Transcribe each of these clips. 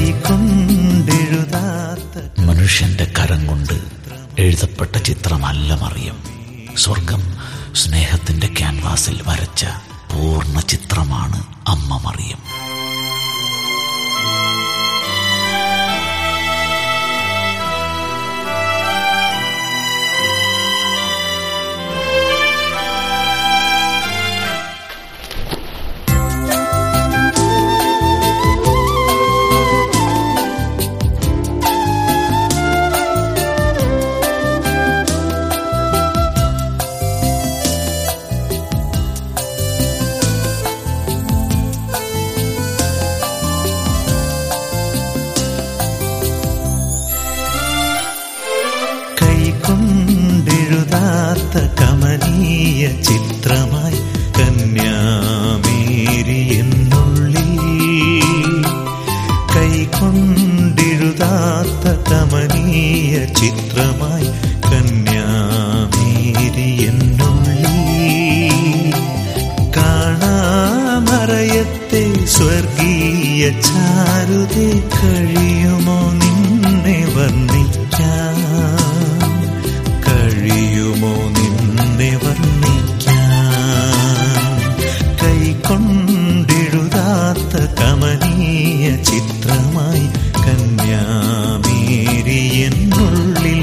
മനുഷ്യന്റെ കരം കൊണ്ട് എഴുതപ്പെട്ട ചിത്രമല്ല മറിയം. സ്വർഗം സ്നേഹത്തിന്റെ ക്യാൻവാസിൽ വരച്ച പൂർണ്ണ ചിത്രമാണ് അമ്മ മറിയം. കമനീയ ചിത്രമായി കന്യാമേരി എന്നുള്ളിൽ, കൈകൊണ്ടെഴുതാത്ത കമനീയ ചിത്രമായി കന്യാമേരി എന്നുള്ളിൽ, കാണാമറയത്തെ സ്വർഗീയ ചാരുതേ കഴിയുമോ നിന്നെ വർണ്ണിക്കാൻ, കഴിയുമോ നിന്നെ വർണ്ണിക്കാൻ. കൈകൊണ്ടെഴുതാത്ത കമനീയ ചിത്രമായി കന്യാമേരി എന്നുള്ളിൽ.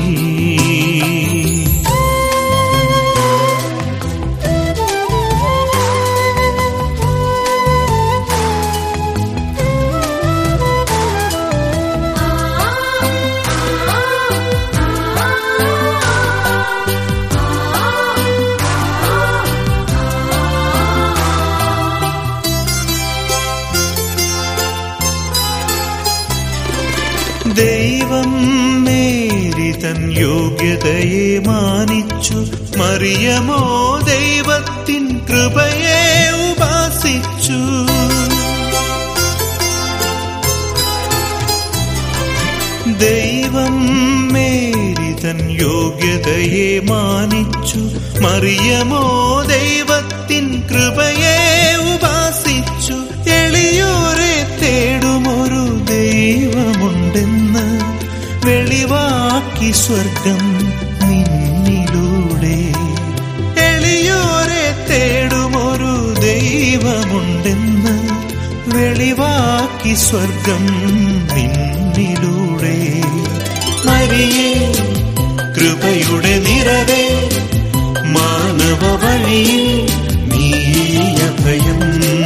ദൈവം മേരി തൻ യോഗ്യതയെ മാനിച്ചു, മറിയമോ ദൈവത്തിൻ കൃപയെ ഉപാസിച്ചു. ദൈവം മേരി തൻ യോഗ്യതയെ മാനിച്ചു, മറിയമോ ദൈവത്തിൻ കൃപയെ ഉപാസിച്ചു. എളിയോരെ തേടുമൊരു ദൈവമുണ്ടെന്ന് വെളിവാക്കി സ്വർഗം നിന്നിലൂടെ. എളിയോരെ തേടുമൊരു ദൈവമുണ്ടെന്ന് വെളിവാക്കി സ്വർഗം നിന്നിലൂടെ. മരിയേ കൃപയുടെ നിറവേ, മാനവ വഴിയിൽ നീ അഭയം.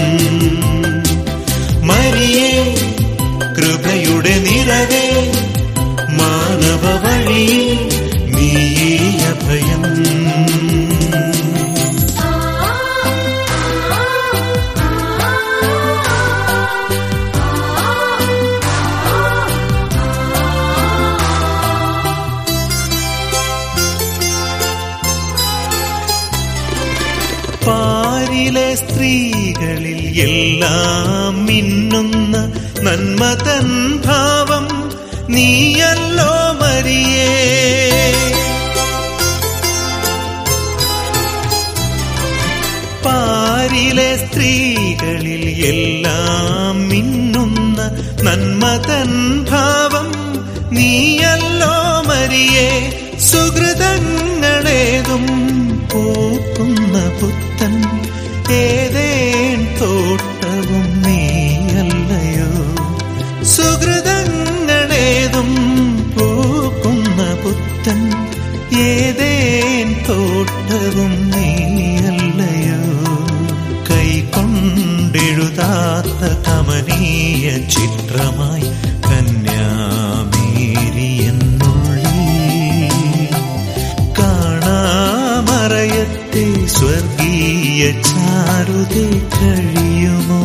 മരിയേ കൃപയുടെ നിറവേ, മാനവ വഴിയിൽ നീ അഭയം. പാരിലെ സ്ത്രീകളിൽ എല്ലാം മിന്നുന്ന നന്മതൻ ഭാവം നീയല്ലോ മരിയേ. പാരിലെ സ്ത്രീകളിൽ എല്ലാം മിന്നുന്ന നന്മതൻ ഭാവം നീയല്ലോ മരിയേ. സുഹൃതങ്ങളേതും പൂക്കുന്ന പുത്തൻ ഏതേൻ തോട്ടവും നീയല്ലയോ. സുഹൃതങ്ങളേതും പൂക്കുന്ന പുത്തൻ ഏതേൻ തോട്ടവും നീയല്ലയോ. കൈകൊണ്ടെഴുതാത്ത കമനീയ ചിത്രമായി കന്യാമേരി എന്നുള്ളിൽ, കാണാമറയത്തെ സ്വർഗീയ ചാരുതേ കഴിയുമോ